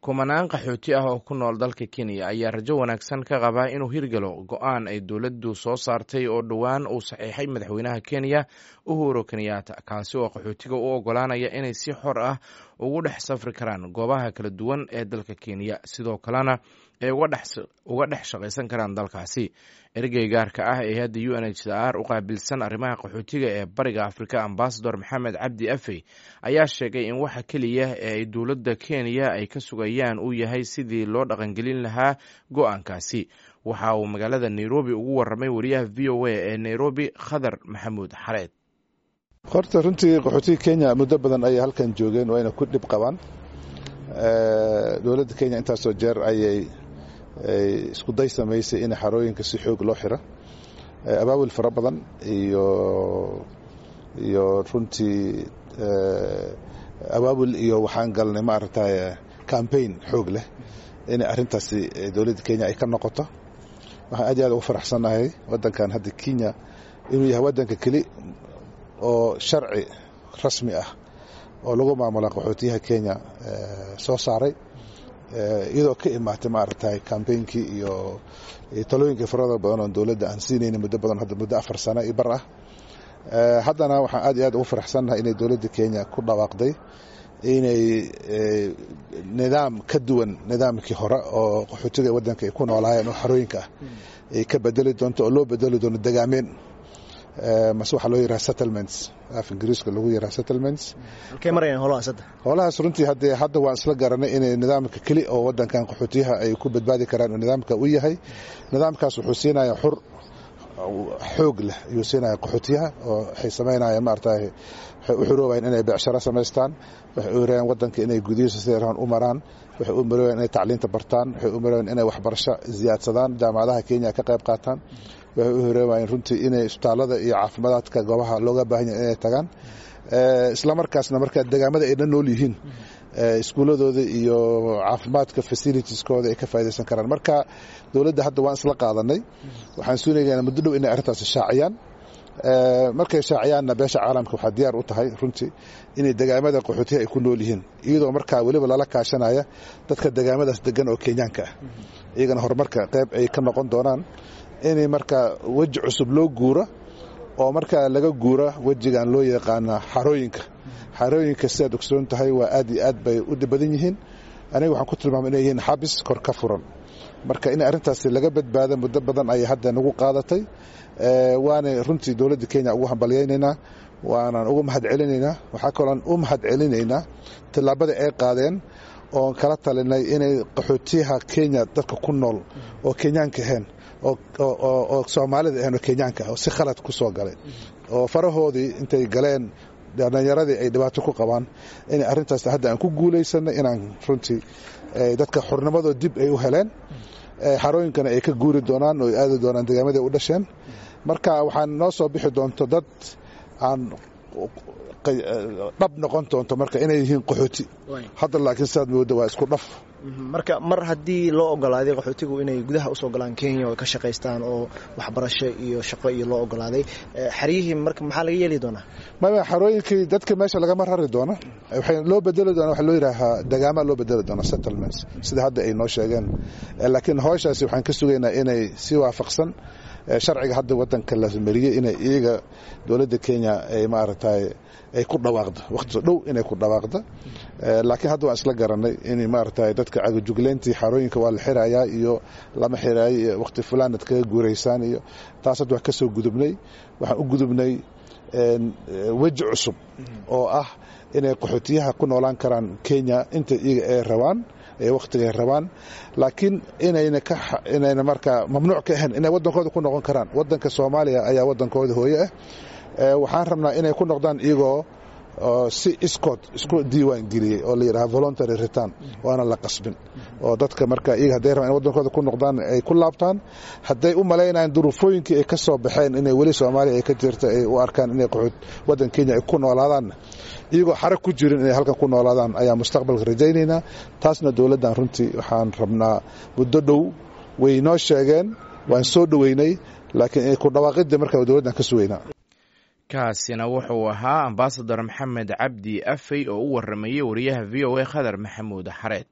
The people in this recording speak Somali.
kumanaan qaxooti ah oo ku nool dalka Kenya ayaa rajo wanaagsan ka qaba inuu hirgalo go'aan ay dowladdu soo saartay oo dhowaan uu saxiixay madaxweynaha Kenya Uhuru Kenyatta kaasi oo qaxootiga u ogolaanaya inay si xor ah ugu dhex safri karaan goobaha kala duwan ee dalka Kenya sidoo kalena ay uga dhex shaqaysan karaan dalkaasi. Ergey gaarka ah ee hadda UNHCR u qaabilsan arrimaha qaxootiga ee Bariga Afrika Ambassador Maxamed Cabdi Afey ayaa sheegay in waxa kaliya ee ay dowladda Kenya ay ka sugayaan uu yahay sidii loo dhaqangelin lahaa go'aankaasi. Waxa uu magaalada Nairobi ugu warramay wariyaha VOA ee Nairobi Khadar Maxamuud Xareed. Horta runtii qaxootiga Kenya muddo badan ayay halkan joogeen oo ayna ku dhib qabaan. Dowladda Kenya intaasoo jeer ayay isku day samaysay in xarooyinka si xoog loo xiro. Abaabul fara badan iyo runtii abaabul iyo waxaan galnay maaragtay campaign xoog leh in arrintaasi dowladda Kenya ay ka noqoto. Waxaan aad iyo aad ugu faraxsanahay wadankan hadda Kenya inuu yahay wadanka kali oo sharci rasmi ah oo lagu maamulo qaxootiyaha Kenya soo saaray iyadoo ka imaatay maaragtay campaignkii iyo talooyinkii farada badan oo dowladda aan siinayna muddo badan hadda muddo 4 sano iyo bar ah. Haddana waxaan aad iyo aad ugu faraxsanahay inay dowladda Kenya ku dhawaaqday inay nidaam ka duwan nidaamkii hore oo qaxootiga wadanka ay ku noolaayeen oo xarooyinka ah ay ka bedeli doonto oo loo bedeli doono degaameen mas waxa loo yiraahdo settlements af Ingiriiska lagu yiraahdo settlements. Halkee marayaan holahaas runtii hadda waan isla garanay in nidaamka kali oo wadankan qaxootiyaha ay ku badbaadi karaan oo nidaamka uu yahay nidaamkaas wuxuu siinayaa xur xoog leh ayuu siinayaa qaxootiyaha oo waxay sameynayaan maartay waxay u xiroobayaan inay beecsharo samaystaan waxay u yiraahdaan wadanka inay gudihiisa sidaan u maraan waxay u marayaan inay tacliinta bartaan waxay u marayaan inay waxbarasho ziyaadsadaan jaamacadaha Kenya ka qayb qaataan waxay u horeeyaan runtii inay isbitaalada iyo caafimaadka goobaha looga baahan yahay inay tagaan isla markaasna marka deegaamada ay nool yihiin iskuuladooda iyo caafimaadka facilitieskooda ay ka faa'iideysan karaan marka dawladda hadda waan isla qaadanay waxaan suunaynaa muddo dhow inay arrintaas shaaciyaan markay shaaciyaanna beesha caalamka waxa diyaar u tahay runtii inay deegaamada qaxootiga ay ku nool yihiin iyadoo marka waliba lala kaashanaya dadka deegaamadaas degan oo Kenyaanka ah iyagana horumarka qayb ay ka noqon doonaan inay marka waji cusub loo guuro oo marka laga guuro wajigan loo yaqaan xarooyinka sidaad ogsoon tahay waa aad iyo aad bay u badan yihiin aniga waxaan ku tilmaamay inay yihiin xabis kor ka furan marka in arrintaasi laga badbaado muddo badan ay hadda nagu qaadatay waana runtii dowladda Kenya ugu hambalyeynayna waana ugu mahadcelinaynaa waxa kaloon u mahadcelinaynaa talaabada ay qaadeen oo kala talinay inay qaxootiyaha Kenya dadka ku nool oo Kenyaanka ahayn oo Soomaalida ahayn oo Kenyaanka oo si khalad ku soo galay oo farahoodii intay galeen dhalinyaradii ay dhibaato ku qabaan in arrintaas hadda aan ku guuleysanay inaan runtii dadka xornimadooda dib ay u heleen xarooyinkana ay ka guuri doonaan oo aadi doonaan deegaamada u dhasheen marka waxaan noo soo bixi doonto dad aan dhab noqon doonto marka inay yihiin qaxooti hadda laakiin sidaad moodo waa isku dhaf marka mar haddii loo ogolaaday qaxootigu inay gudaha u soo galaan Kenya oo ka shaqaystaan oo waxbarasho iyo shaqo iyo loo ogolaaday xariyihii marka maxaa laga yeeli doonaa ma xarooyinkii dadka meesha laga marari doona waxay loo bedeli doonaa waxa loo yiraahdaa deegaama loo bedeli doona settlements sida hadda ay noo sheegeen laakiin hawshaasi waxaan ka sugaynaa inay si waafaqsan sharciga hadda wadanka la sameeyay inay iyaga dowladda Kenya ay maaragtay ay ku dhawaaqdo waqti dhow inay ku dhawaaqdo laakiin hadda waan isla garanay in maaragtay dadka agajugleyntii xarooyinka waa la xirayaa iyo lama xirayo waqti fulaanad kaga guureysaan iyo taas hadda wax ka soo gudubnay waxaan u gudubnay waji cusub oo ah inay qaxootiyaha ku noolaan karaan Kenya inta iyaga ay rabaan ee waqtiga rabaan laakiin inayna marka mamnuuc ka ahayn inay wadankooda ku noqon karaan wadanka Soomaaliya ayaa wadankooda hooyo ah waxaan rabnaa inay ku noqdaan iyagoo si isku diiwaan geliyay oo la yiraahdo voluntary return waana la qasbin oo dadka marka iyaga haday rabaan wadankooda ku noqdaan ay ku laabtaan haday u maleynayaan duruufooyinkii ay ka soo baxeen inay wali Soomaaliya ay ka jirto ay u arkaan inay wadan Kenya ay ku noolaadaan iyagoo xarag ku jirin inay halkan ku noolaadaan ayaa mustaqbalka rajaynayna taasna dawladdan runtii waxaan rabnaa muddo dhow way noo sheegeen waan soo dhaweynay laakiin ay ku dhawaaqida marka dawladdan ka sugeynaa kaasina wuxuu ahaa Ambassador Maxamed Cabdi Afey oo u warramayay wariyaha VOA Khadar Maxamuud Xareed.